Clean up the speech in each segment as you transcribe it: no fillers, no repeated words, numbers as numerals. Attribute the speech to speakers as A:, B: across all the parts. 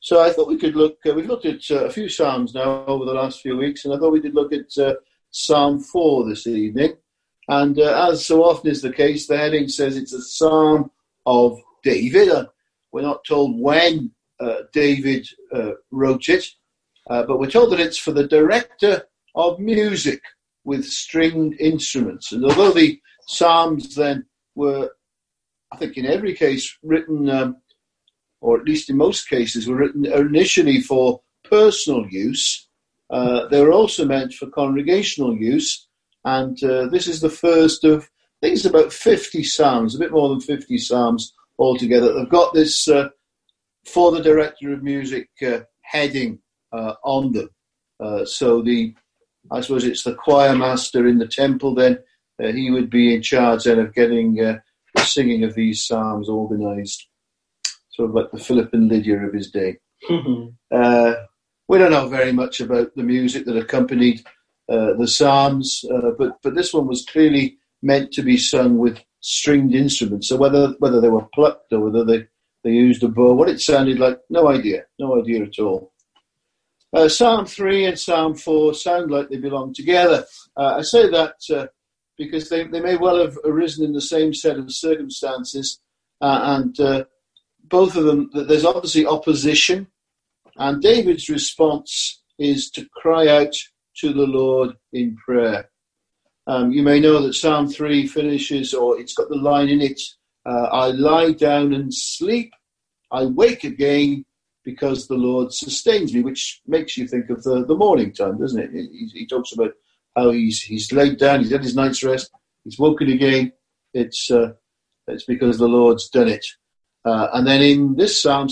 A: So I thought we could look. We've looked at a few psalms now over the last few weeks, and I thought we could look at Psalm 4 this evening. And as so often is the case, the heading says it's a psalm of David. We're not told when David wrote it, but we're told that it's for the director of music with stringed instruments. And although the psalms then were, I think in every case, written, or at least in most cases, were written initially for personal use, they were also meant for congregational use. And this is the first of, I think it's about 50 psalms, a bit more than 50 psalms altogether. They've got this for the director of music heading on them. So I suppose it's the choir master in the temple then. He would be in charge then of getting the singing of these psalms organised. Sort of like the Philip and Lydia of his day. Mm-hmm. We don't know very much about the music that accompanied the psalms, but this one was clearly meant to be sung with stringed instruments. So whether they were plucked or whether they used a bow, what it sounded like, no idea at all. Psalm 3 and Psalm 4 sound like they belong together. I say that because they may well have arisen in the same set of circumstances, and both of them, there's obviously opposition, and David's response is to cry out to the Lord in prayer. You may know that Psalm 3 finishes, or it's got the line in it, I lie down and sleep, I wake again because the Lord sustains me, which makes you think of the morning time, doesn't it? He talks about how he's laid down, he's had his night's rest, he's woken again. It's because the Lord's done it. And then in this Psalm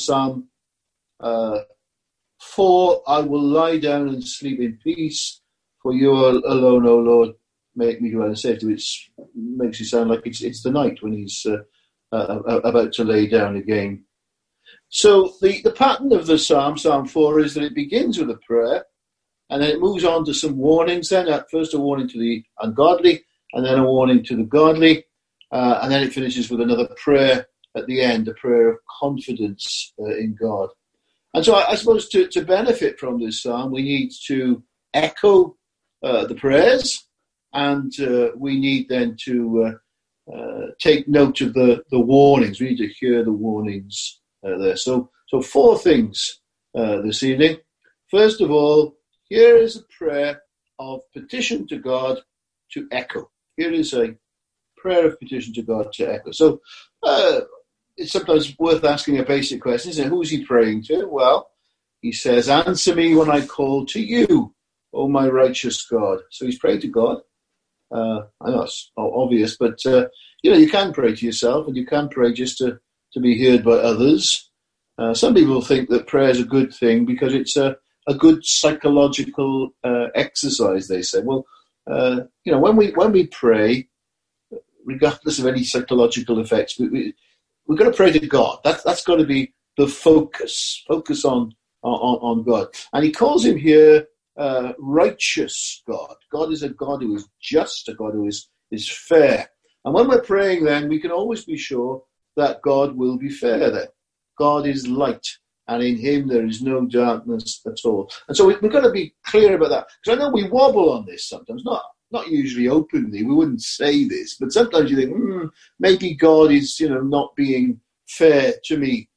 A: 4, I will lie down and sleep in peace, for you alone, O Lord, make me dwell in safety, which makes you sound like it's the night when he's about to lay down again. So the pattern of the Psalm 4, is that it begins with a prayer, and then it moves on to some warnings then. At first a warning to the ungodly, and then a warning to the godly, and then it finishes with another prayer at the end, a prayer of confidence in God. And so I suppose to benefit from this psalm, we need to echo the prayers, and we need then to take note of the warnings. We need to hear the warnings there. So 4 things this evening. First of all, here is a prayer of petition to God to echo. Here is a prayer of petition to God to echo. So it's sometimes worth asking a basic question, isn't it? Who's he praying to? Well, he says, answer me when I call to you, O my righteous God. So he's praying to God. I know it's obvious, but you can pray to yourself, and you can pray just to be heard by others. Some people think that prayer is a good thing because it's a good psychological exercise, they say. Well, when we pray, regardless of any psychological effects, we've got to pray to God. That's got to be the focus on God. And he calls him here righteous God. God is a God who is just, a God who is fair. And when we're praying then, we can always be sure that God will be fair then. God is light, and in him there is no darkness at all. And so we've got to be clear about that. Because I know we wobble on this sometimes, not usually openly, we wouldn't say this, but sometimes you think, maybe God is, not being fair to me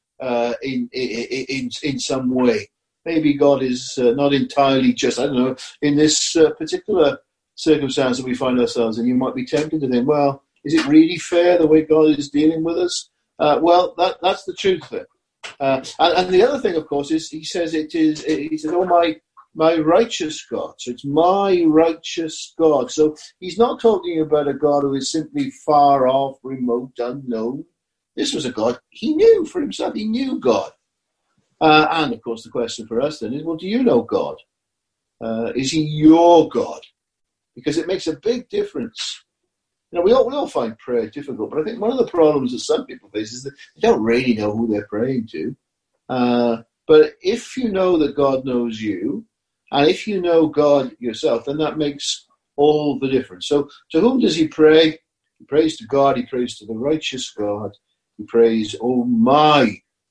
A: in some way. Maybe God is not entirely just, I don't know, in this particular circumstance that we find ourselves in. You might be tempted to think, well, is it really fair the way God is dealing with us? Well, that's the truth there. And the other thing, of course, is he says, oh, my righteous God. So it's my righteous God. So he's not talking about a God who is simply far off, remote, unknown. This was a God he knew for himself. He knew God. And, of course, the question for us then is, well, do you know God? Is he your God? Because it makes a big difference. We all find prayer difficult, but I think one of the problems that some people face is that they don't really know who they're praying to. But if you know that God knows you, and if you know God yourself, then that makes all the difference. So to whom does he pray? He prays to God. He prays to the righteous God. He prays, oh, my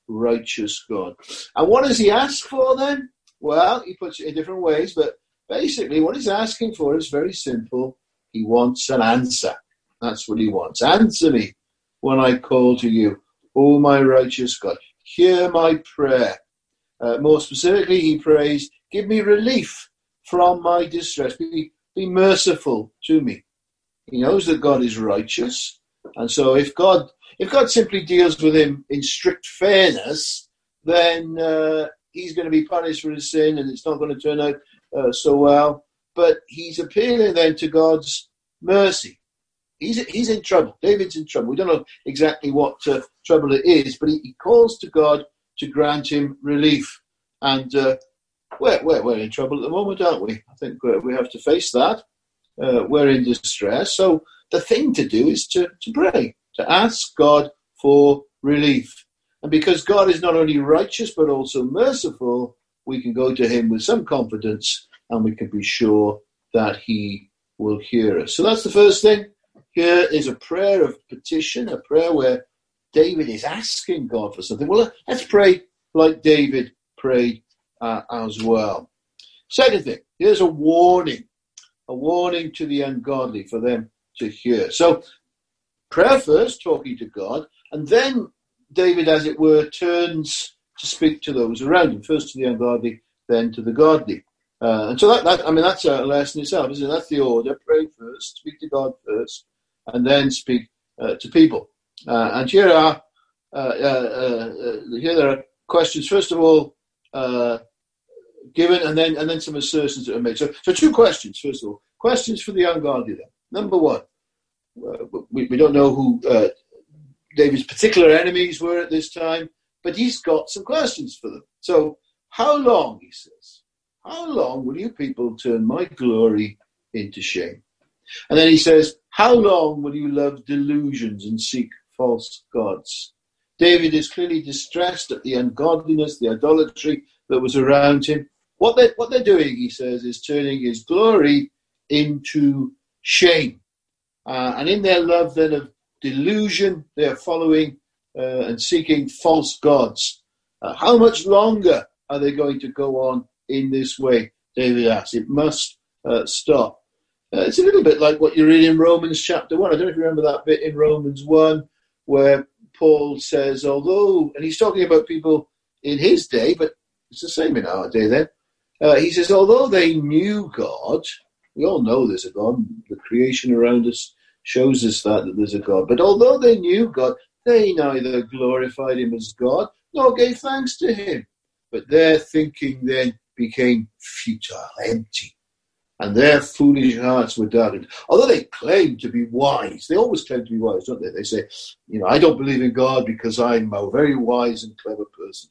A: righteous God. And what does he ask for then? Well, he puts it in different ways, but basically what he's asking for is very simple. He wants an answer. That's what he wants. Answer me when I call to you, O my righteous God. Hear my prayer. More specifically, he prays, give me relief from my distress. Be merciful to me. He knows that God is righteous. And so if God simply deals with him in strict fairness, then he's going to be punished for his sin and it's not going to turn out so well. But he's appealing then to God's mercy. He's in trouble. David's in trouble. We don't know exactly what trouble it is, but he calls to God to grant him relief. And we're in trouble at the moment, aren't we? I think we have to face that. We're in distress. So the thing to do is to pray, to ask God for relief. And because God is not only righteous but also merciful, we can go to him with some confidence and we can be sure that he will hear us. So that's the first thing. Here is a prayer of petition, a prayer where David is asking God for something. Well, let's pray like David prayed as well. Second thing, here's a warning to the ungodly for them to hear. So prayer first, talking to God, and then David, as it were, turns to speak to those around him, first to the ungodly, then to the godly. And so that's a lesson itself, isn't it? That's the order. Pray first, speak to God first, and then speak to people. And here there are questions. First of all, given, and then some assertions that are made. So two questions. First of all, questions for the ungodly. Then, number one, we don't know who David's particular enemies were at this time, but he's got some questions for them. So, how long, he says, how long will you people turn my glory into shame? And then he says, how long will you love delusions and seek false gods? David is clearly distressed at the ungodliness, the idolatry that was around him. What they're doing, he says, is turning his glory into shame. And in their love then of delusion, they are following and seeking false gods. How much longer are they going to go on in this way? David asks. It must stop. It's a little bit like what you read in Romans chapter 1. I don't know if you remember that bit in Romans 1 where Paul says, although, and he's talking about people in his day, but it's the same in our day then. He says, although they knew God, we all know there's a God, the creation around us shows us that there's a God. But although they knew God, they neither glorified him as God nor gave thanks to him. But their thinking then became futile, empty, and their foolish hearts were darkened. Although they claimed to be wise, they always claim to be wise, don't they? They say, I don't believe in God because I'm a very wise and clever person.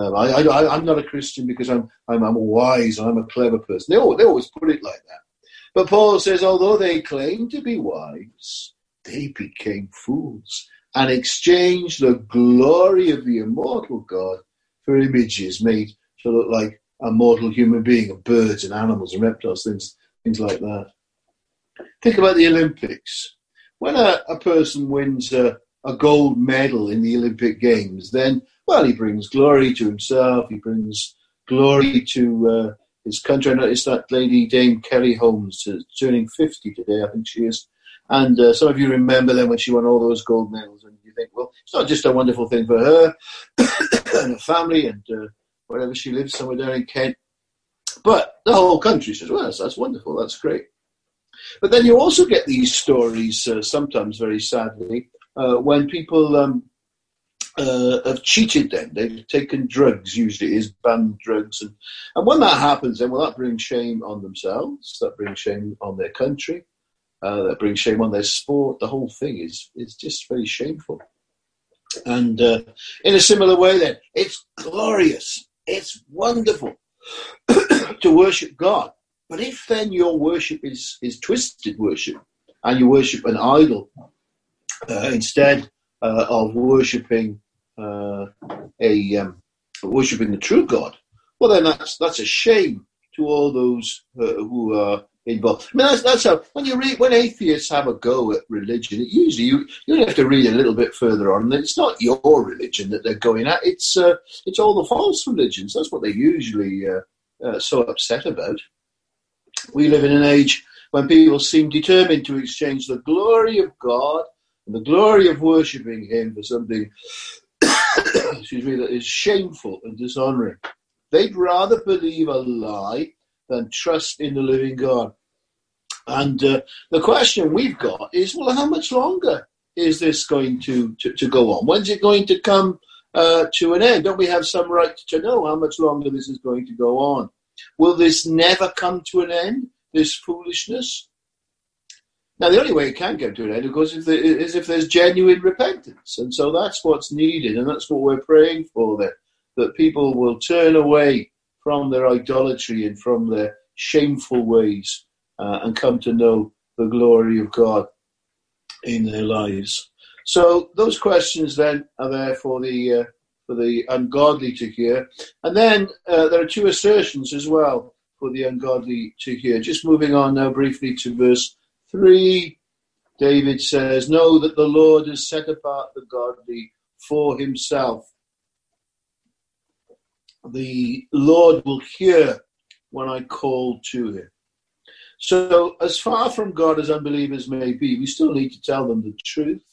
A: I'm not a Christian because I'm wise, I'm a clever person. They always put it like that. But Paul says, although they claimed to be wise, they became fools and exchanged the glory of the immortal God for images made to look like a mortal human being, of birds and animals and reptiles, things like that. Think about the Olympics. When a person wins a gold medal in the Olympic Games, then, well, he brings glory to himself, he brings glory to his country. I noticed that lady, Dame Kelly Holmes, turning 50 today, I think she is. And some of you remember then when she won all those gold medals, and you think, well, it's not just a wonderful thing for her and her family and wherever she lives, somewhere down in Kent, but the whole country says, well, that's wonderful, that's great. But then you also get these stories, sometimes very sadly, when people have cheated then. They've taken drugs, usually it is banned drugs. And when that happens, then, well, that brings shame on themselves, that brings shame on their country, that brings shame on their sport. The whole thing is just very shameful. And in a similar way then, it's glorious, it's wonderful to worship God. But if then your worship is twisted worship, and you worship an idol instead of worshipping worshipping the true God, well then that's a shame to all those who are involved. I mean, that's how when atheists have a go at religion, it usually you have to read a little bit further on. And it's not your religion that they're going at; it's all the false religions. That's what they usually so upset about. We live in an age when people seem determined to exchange the glory of God and the glory of worshipping Him for something, excuse me, that is shameful and dishonouring. They'd rather believe a lie than trust in the living God. And the question we've got is, well, how much longer is this going to go on? When's it going to come to an end? Don't we have some right to know how much longer this is going to go on? Will this never come to an end, this foolishness? Now, the only way it can come to an end, of course, is if there's genuine repentance. And so that's what's needed, and that's what we're praying for, that people will turn away from their idolatry and from their shameful ways and come to know the glory of God in their lives. So those questions then are there for the ungodly to hear. And then there are two assertions as well for the ungodly to hear. Just moving on now briefly to verse 3, David says, "Know that the Lord has set apart the godly for Himself. The Lord will hear when I call to Him." So as far from God as unbelievers may be, we still need to tell them the truth.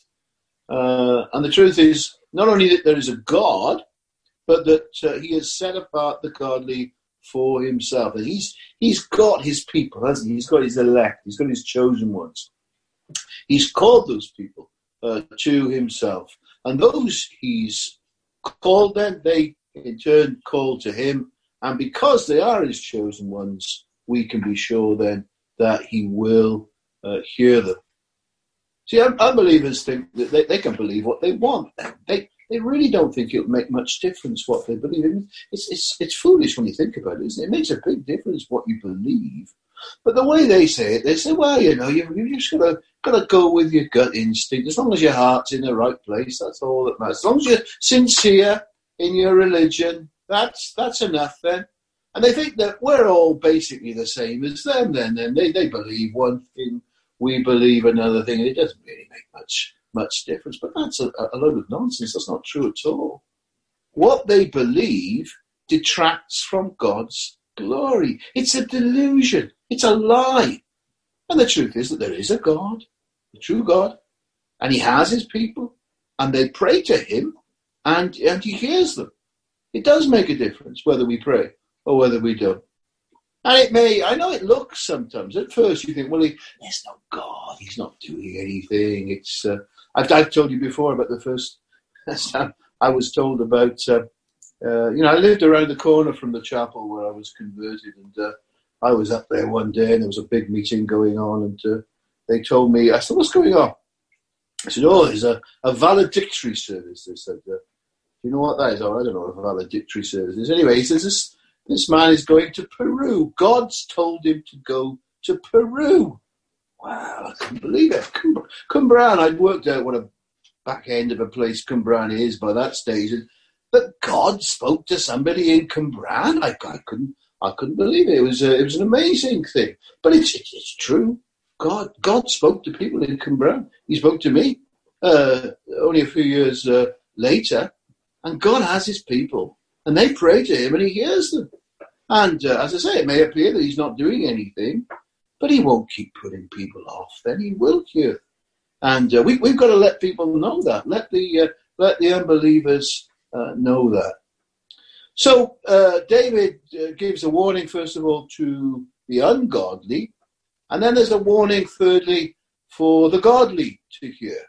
A: And the truth is not only that there is a God, but that He has set apart the godly for Himself. And He's got His people, hasn't He? He's got His elect. He's got His chosen ones. He's called those people to Himself. And those He's called, then they in turn call to Him. And because they are His chosen ones, we can be sure then that He will hear them. See, unbelievers think that they can believe what they want. They really don't think it'll make much difference what they believe. I mean, it's foolish when you think about it, isn't it? It makes a big difference what you believe. But the way they say it, they say, well, you just got to go with your gut instinct. As long as your heart's in the right place, that's all that matters. As long as you're sincere in your religion, that's enough then. And they think that we're all basically the same as them then. They believe one thing, we believe another thing, and it doesn't really make much difference. But that's a load of nonsense. That's not true at all. What they believe detracts from God's glory. It's a delusion. It's a lie. And the truth is that there is a God, the true God, and He has His people, and they pray to Him, and He hears them. It does make a difference whether we pray or whether we don't. And I know it looks sometimes, at first you think, well, there's no God, He's not doing anything. I've told you before about the first time I was told about, I lived around the corner from the chapel where I was converted, and I was up there one day and there was a big meeting going on, and they told me, I said, what's going on? I said, there's a valedictory service. They said, do you know what that is? Oh, I don't know what a valedictory service is. Anyway, he says, this man is going to Peru. God's told him to go to Peru. Wow, I couldn't believe it. Cwmbran, I'd worked out what a back end of a place Cwmbran is by that stage. But God spoke to somebody in Cwmbran. I couldn't believe it. It was an amazing thing. But it's true. God spoke to people in Cwmbran. He spoke to me only a few years later. And God has His people. And they pray to Him and He hears them. And as I say, it may appear that He's not doing anything, but He won't keep putting people off. Then He will hear. And we've got to let people know that. Let the unbelievers know that. So David gives a warning, first of all, to the ungodly. And then there's a warning, thirdly, for the godly to hear.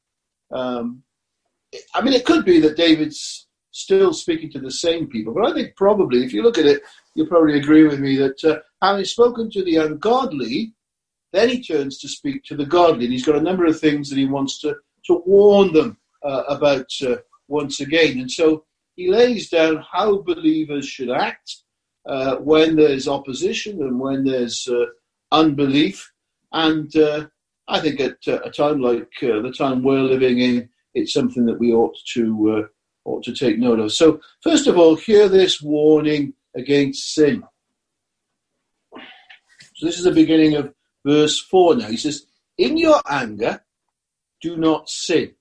A: It could be that David's still speaking to the same people, but I think probably, if you look at it, you'll probably agree with me that having spoken to the ungodly, then he turns to speak to the godly. And he's got a number of things that he wants to warn them about once again. And so he lays down how believers should act when there's opposition and when there's unbelief. And I think at a time like the time we're living in, it's something that we ought to take note of. So, first of all, hear this warning against sin. So this is the beginning of verse 4 now. He says, in your anger, do not sin.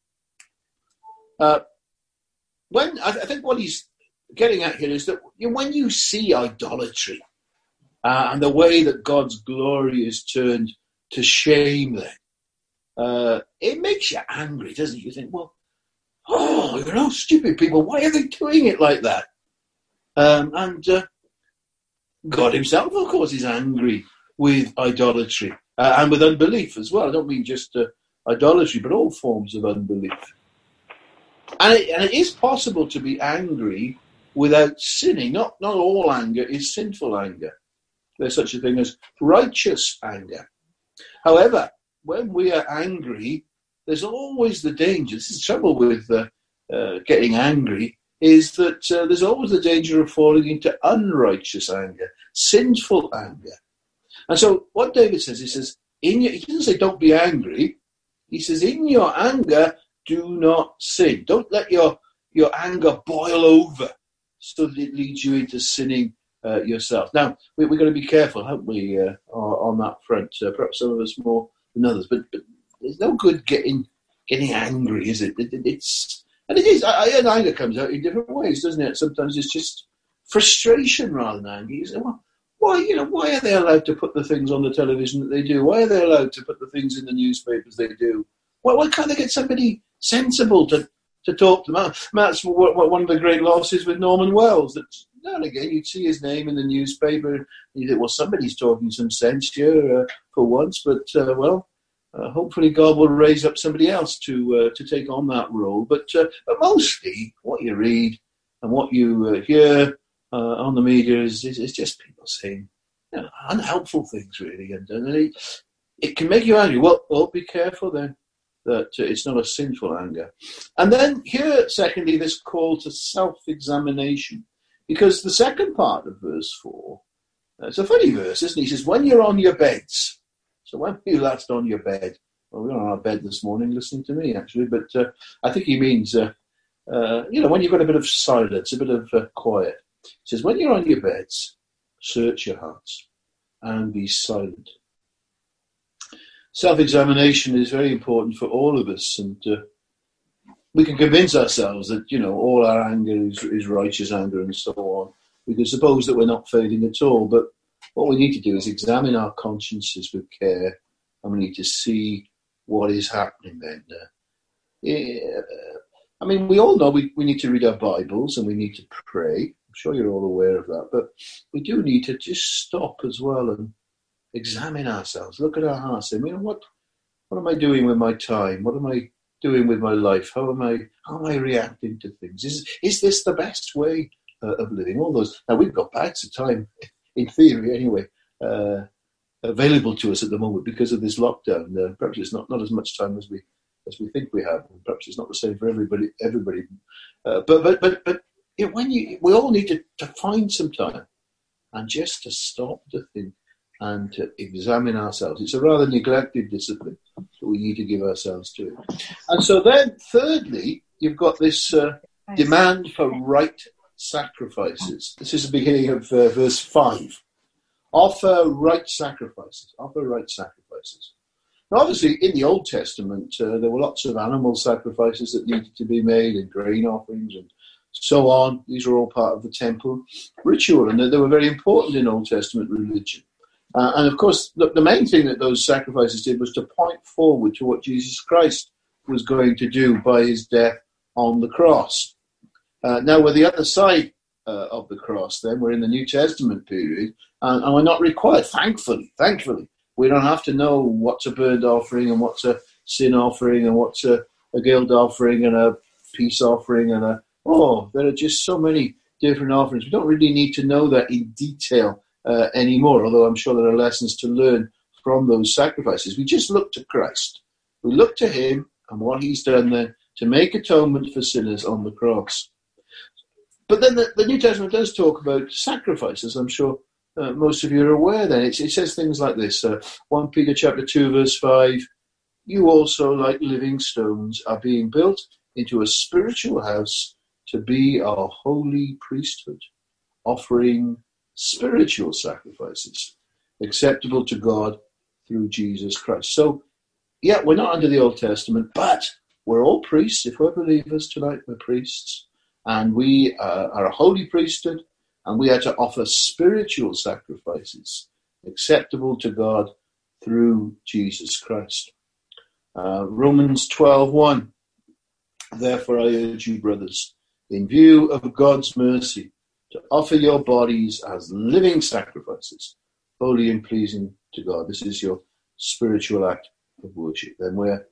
A: I think what he's getting at here is that when you see idolatry and the way that God's glory is turned to shame then, it makes you angry, doesn't it? You think, well, stupid people, why are they doing it like that? And God himself, of course, is angry with idolatry and with unbelief as well. I don't mean just idolatry, but all forms of unbelief. And it is possible to be angry without sinning. Not all anger is sinful anger. There's such a thing as righteous anger. However, when we are angry, there's always the danger. This is the trouble with getting angry, is that there's always the danger of falling into unrighteous anger, sinful anger. And so what David says, he says, he doesn't say don't be angry. He says, in your anger, do not sin. Don't let your anger boil over so that it leads you into sinning yourself. Now, we're going to be careful, haven't we, on that front? Perhaps some of us more than others. But there's no good getting angry, is it? And it is. Anger comes out in different ways, doesn't it? Sometimes it's just frustration rather than anger. You say, well, why are they allowed to put the things on the television that they do? Why are they allowed to put the things in the newspapers they do? Why can't they get somebody sensible to talk to them? That's one of the great losses with Norman Wells. That now and again you'd see his name in the newspaper, and you think, well, somebody's talking some sense here for once. But hopefully God will raise up somebody else to take on that role. But mostly what you read and what you hear on the media is just people saying unhelpful things, really, and it can make you angry. Well, be careful then that it's not a sinful anger. And then here, secondly, this call to self-examination, because the second part of verse 4, it's a funny verse, isn't it? He says, when you're on your beds. So when were you last on your bed? Well, we were on our bed this morning listening to me, actually, but I think he means, when you've got a bit of silence, a bit of quiet. He says, when you're on your beds, search your hearts and be silent. Self-examination is very important for all of us, and we can convince ourselves that, all our anger is righteous anger and so on. We can suppose that we're not failing at all, but what we need to do is examine our consciences with care, and we need to see what is happening then. We all know we need to read our Bibles and we need to pray. I'm sure you're all aware of that, but we do need to just stop as well and examine ourselves, look at our hearts, and what am I doing with my time? What am I doing with my life? How am I reacting to things? Is this the best way of living? All those. Now we've got bags of time, in theory anyway, available to us at the moment because of this lockdown. Perhaps it's not as much time as we think we have. Perhaps it's not the same for everybody. But we all need to find some time and just to stop to think and to examine ourselves. It's a rather neglected discipline, so we need to give ourselves to it. And so then, thirdly, you've got this demand for right sacrifices. This is the beginning of verse 5. Offer right sacrifices. Offer right sacrifices. Now, obviously, in the Old Testament, there were lots of animal sacrifices that needed to be made, and grain offerings and so on. These were all part of the temple ritual, and they were very important in Old Testament religion. And of course, the main thing that those sacrifices did was to point forward to what Jesus Christ was going to do by his death on the cross. Now we're the other side of the cross then. We're in the New Testament period, and we're not required, thankfully. We don't have to know what's a burnt offering and what's a sin offering and what's a guilt offering and a peace offering and there are just so many different offerings. We don't really need to know that in detail anymore, although I'm sure there are lessons to learn from those sacrifices. We just look to Christ. We look to him and what he's done there to make atonement for sinners on the cross. But then the New Testament does talk about sacrifices. I'm sure most of you are aware then. It says things like this, 1 Peter chapter 2, verse 5, you also, like living stones, are being built into a spiritual house to be a holy priesthood, offering spiritual sacrifices acceptable to God through Jesus Christ. So, yeah, we're not under the Old Testament, but we're all priests. If we're believers tonight, we're priests. And we are a holy priesthood, and we are to offer spiritual sacrifices acceptable to God through Jesus Christ. Romans 12:1. Therefore I urge you, brothers, in view of God's mercy, to offer your bodies as living sacrifices, holy and pleasing to God. This is your spiritual act of worship. Then we're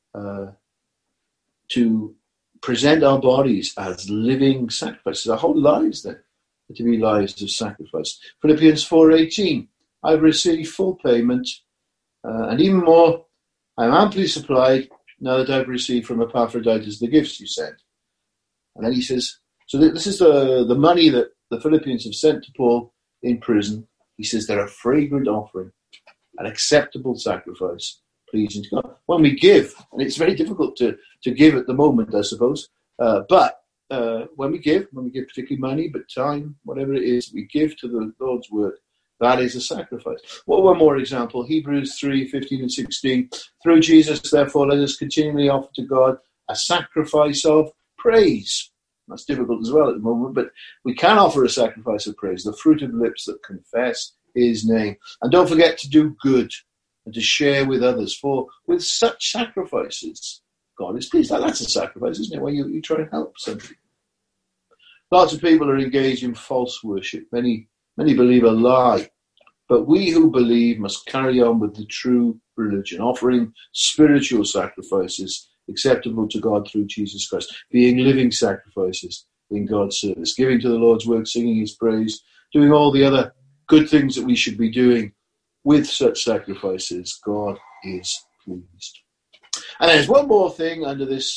A: to present our bodies as living sacrifices. Our whole lives then are to be lives of sacrifice. Philippians 4:18. I've received full payment, and even more, I am amply supplied now that I've received from Epaphroditus the gifts you sent. And then he says, so this is the money that the Philippians have sent to Paul in prison. He says they're a fragrant offering, an acceptable sacrifice, pleasing to God. When we give, and it's very difficult to give at the moment, I suppose, but when we give particularly money, but time, whatever it is, we give to the Lord's work. That is a sacrifice. Well, one more example, Hebrews 3:15 and 16. Through Jesus, therefore, let us continually offer to God a sacrifice of praise. That's difficult as well at the moment, but we can offer a sacrifice of praise, the fruit of lips that confess his name. And don't forget to do good and to share with others, for with such sacrifices, God is pleased. That's a sacrifice, isn't it? Where you try and help somebody. Lots of people are engaged in false worship. Many believe a lie. But we who believe must carry on with the true religion, offering spiritual sacrifices acceptable to God through Jesus Christ, being living sacrifices in God's service, giving to the Lord's work, singing his praise, doing all the other good things that we should be doing with such sacrifices. God is pleased. And there's one more thing under this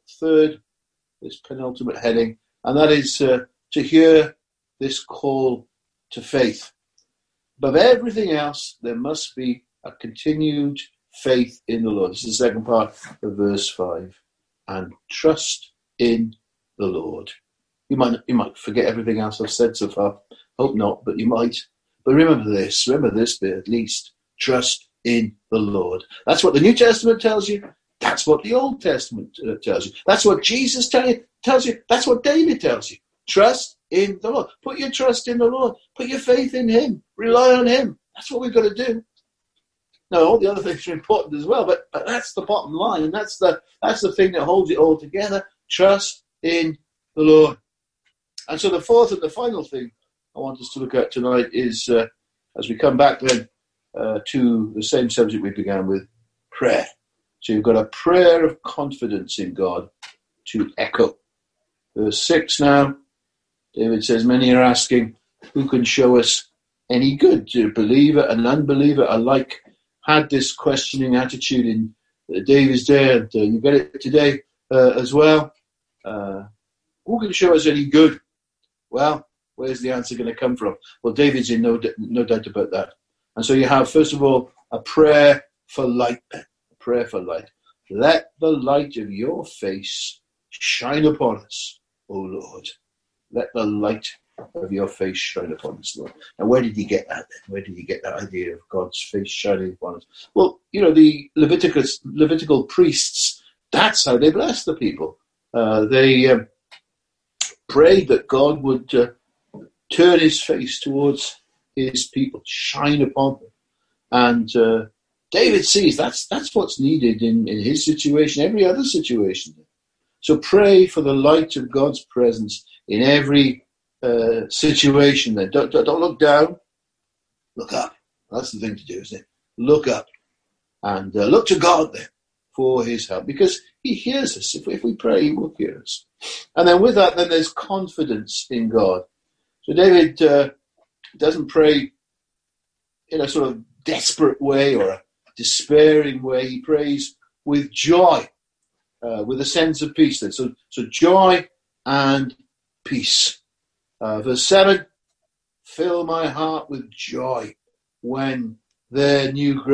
A: this penultimate heading, and that is to hear this call to faith. Above everything else, there must be a continued faith in the Lord. This is the second part of verse 5. And trust in the Lord. You might forget everything else I've said so far. Hope not, but you might. But remember this bit at least. Trust in the Lord. That's what the New Testament tells you. That's what the Old Testament tells you. That's what Jesus tells you. That's what David tells you. Trust in the Lord. Put your trust in the Lord. Put your faith in him. Rely on him. That's what we've got to do. Now, all the other things are important as well, but that's the bottom line. That's the thing that holds it all together. Trust in the Lord. And so the fourth and the final thing I want us to look at tonight is, as we come back then to the same subject we began with, prayer. So you've got a prayer of confidence in God to echo. Verse 6 now, David says, many are asking, who can show us any good? Do believer and unbeliever alike had this questioning attitude in David's day, and you get it today as well. Who can show us any good? Well, where's the answer going to come from? Well, David's in no doubt about that. And so you have, first of all, a prayer for light. A prayer for light. Let the light of your face shine upon us, O Lord. Let the light of your face shine upon us, Lord. Now, where did he get that then? Where did he get that idea of God's face shining upon us? Well, the Levitical priests, that's how they blessed the people. They prayed that God would turn his face towards his people, shine upon them. And David sees that's what's needed in his situation, every other situation. So pray for the light of God's presence in every situation then. Don't look down, look up. That's the thing to do, isn't it? Look up and look to God then for his help, because he hears us. If we pray, he will hear us. And then with that, then there's confidence in God. So David doesn't pray in a sort of desperate way or a despairing way. He prays with joy, with a sense of peace then. So joy and peace. Verse 7, fill my heart with joy when their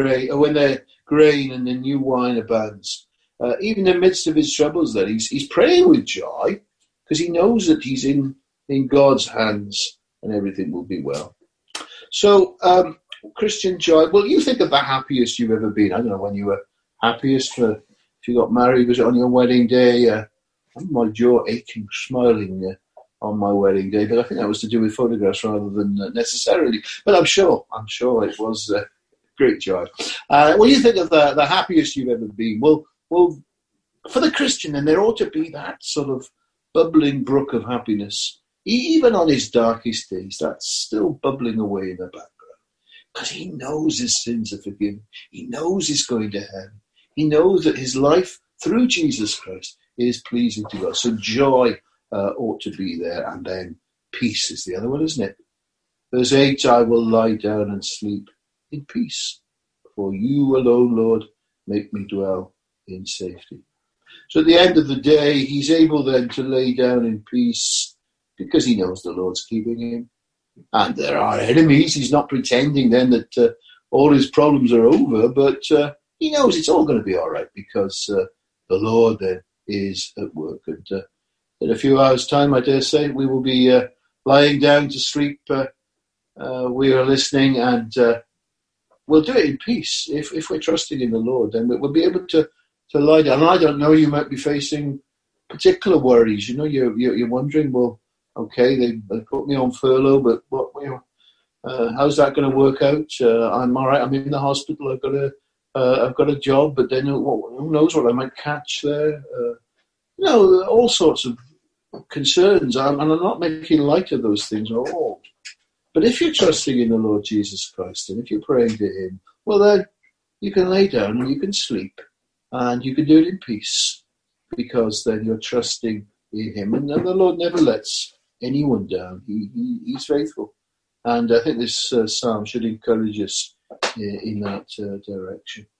A: grain and the new wine abounds. Even in the midst of his troubles then, he's praying with joy because he knows that he's in God's hands and everything will be well. So Christian joy. Well, you think of the happiest you've ever been. I don't know when you were happiest. If you got married, was it on your wedding day? My jaw aching, smiling on my wedding day. But I think that was to do with photographs rather than necessarily. But I'm sure it was great joy. When you think of the happiest you've ever been, well, for the Christian, then there ought to be that sort of bubbling brook of happiness. Even on his darkest days, that's still bubbling away in the background. Because he knows his sins are forgiven. He knows he's going to heaven. He knows that his life through Jesus Christ is pleasing to God. So joy ought to be there. And then peace is the other one, isn't it? Verse 8, I will lie down and sleep in peace. For you alone, Lord, make me dwell in safety. So at the end of the day, he's able then to lay down in peace because he knows the Lord's keeping him. And there are enemies. He's not pretending then that all his problems are over, but he knows it's all going to be all right because the Lord then is at work. And in a few hours' time, I dare say, we will be lying down to sleep. We are listening, and we'll do it in peace. If we're trusting in the Lord, then we'll be able to lie down. And I don't know, you might be facing particular worries. You know, you're wondering, well, okay, they put me on furlough, but how's that going to work out? I'm all right. I'm in the hospital. I've got a job, but then who knows what I might catch there? All sorts of concerns. And I'm not making light of those things at all. But if you're trusting in the Lord Jesus Christ and if you're praying to him, well, then you can lay down and you can sleep and you can do it in peace because then you're trusting in him. And the Lord never lets anyone down. He's faithful. And I think this psalm should encourage us in that direction.